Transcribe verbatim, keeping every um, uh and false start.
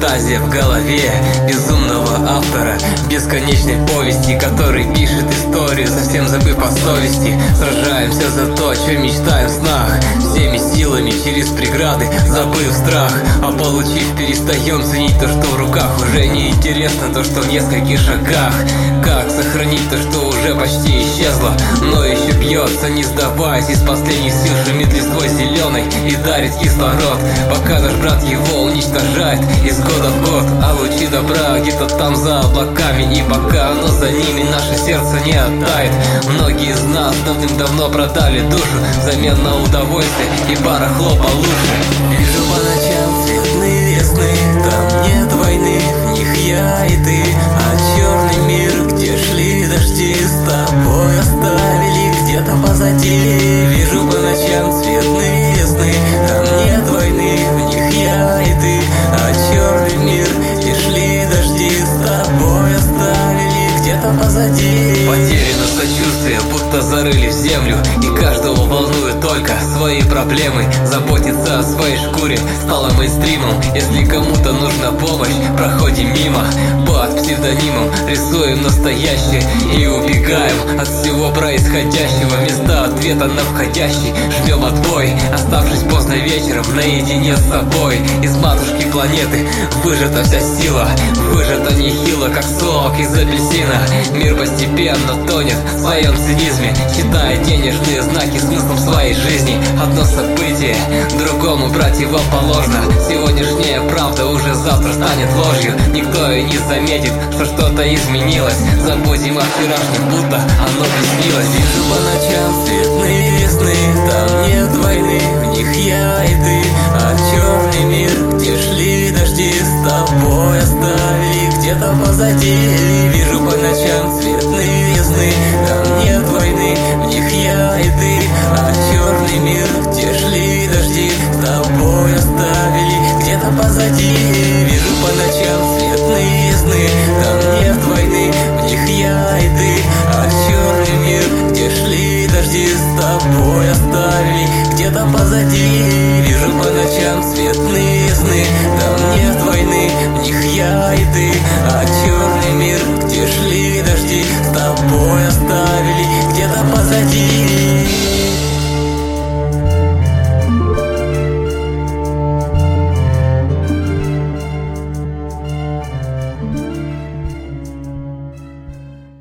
фантазия в голове безумного автора бесконечной повести, который пишет историю, совсем забыв о совести. Сражаемся за то, о чем мечтаем в снах, всеми силами через преграды, забыв страх. А получив, перестаем ценить то, что в руках. Уже не интересно то, что в нескольких шагах. Как сохранить то, что уже почти исчезло, но еще бьется, не сдаваясь, из последних сил шумит листвой зеленой и дарит кислород, пока наш брат его уничтожает из года в год. А лучи добра где-то там за облаками, и пока оно за ними, наше сердце не оттает. Многие из нас давным-давно продали душу взамен на удовольствие и барахло получше. Вижу по ночам цветные весны, там нет войны, в них я и ты. А черный мир, где шли дожди, с тобой оставили где-то позади. Вижу по ночам цветные весны, там нет войны, в них я и ты. А черный мир, где шли дожди, с тобой оставили где-то позади. Потеряно сочувствие, будто зарыли в землю, и каждого волнует только свои проблемы. Заботиться о своей шкуре стало мейнстримом. Если кому-то нужна помощь, проходим мимо. Под псевдонимом рисуем настоящее и убегаем от всего происходящего. Вместо ответа на входящий жмем отбой, оставшись поздно вечером наедине с собой. Из матушки планеты выжата вся сила, выжата нехило, как сок из апельсина. Мир постепенно тонет в своем цинизме, считая денежные знаки смыслом своей жизни. Одно событие другому противоположно. Сегодняшняя правда уже завтра станет ложью. Никто и не заметит, что что-то изменилось. Забудем о вчерашнем, будто оно приснилось. Вижу по ночам цветные весны, там нет войны, в них я и ты. А черный мир, где шли дожди, с тобой оставили где-то позади. Вижу по ночам цветные весны, там нет войны, в них я и ты. А черный мир, где шли дожди, с тобой оставили где-то позади. Вижу по ночам цветные весны, там нет войны, в них я и ты. А черный мир, где шли дожди, с тобой оставили где-то позади. Вижу по ночам цветные весны, там нет войны, в них я и ты. А